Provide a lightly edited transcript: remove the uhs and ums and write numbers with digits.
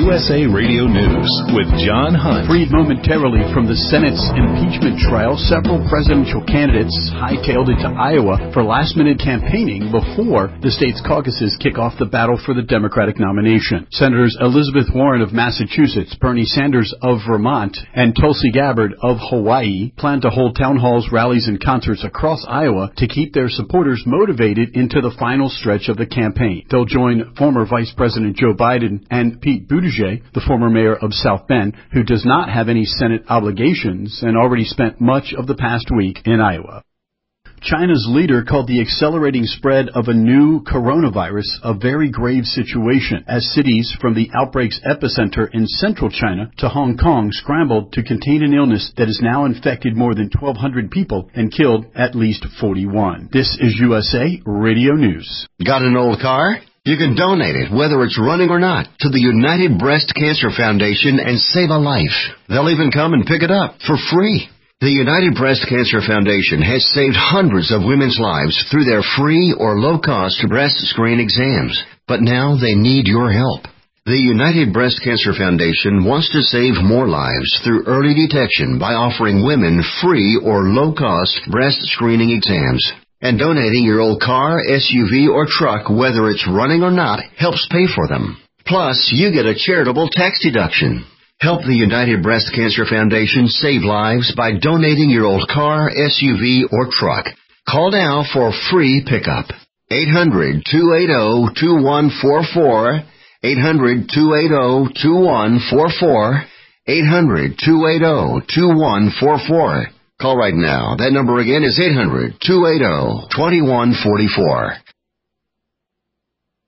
USA Radio News with John Hunt. Freed momentarily from the Senate's impeachment trial, several presidential candidates hightailed it to Iowa for last-minute campaigning before the state's caucuses kick off the battle for the Democratic nomination. Senators Elizabeth Warren of Massachusetts, Bernie Sanders of Vermont, and Tulsi Gabbard of Hawaii plan to hold town halls, rallies, and concerts across Iowa to keep their supporters motivated into the final stretch of the campaign. They'll join former Vice President Joe Biden and Pete Buttigieg, the former mayor of South Bend, who does not have any Senate obligations and already spent much of the past week in Iowa. China's leader called the accelerating spread of a new coronavirus a very grave situation as cities from the outbreak's epicenter in central China to Hong Kong scrambled to contain an illness that has now infected more than 1,200 people and killed at least 41. This is USA Radio News. Got an old car? You can donate it, whether it's running or not, to the United Breast Cancer Foundation and save a life. They'll even come and pick it up for free. The United Breast Cancer Foundation has saved hundreds of women's lives through their free or low-cost breast screen exams, but now they need your help. The United Breast Cancer Foundation wants to save more lives through early detection by offering women free or low-cost breast screening exams. And donating your old car, SUV, or truck, whether it's running or not, helps pay for them. Plus, you get a charitable tax deduction. Help the United Breast Cancer Foundation save lives by donating your old car, SUV, or truck. Call now for free pickup. 800-280-2144. 800-280-2144. 800-280-2144. Call right now. That number again is 800-280-2144.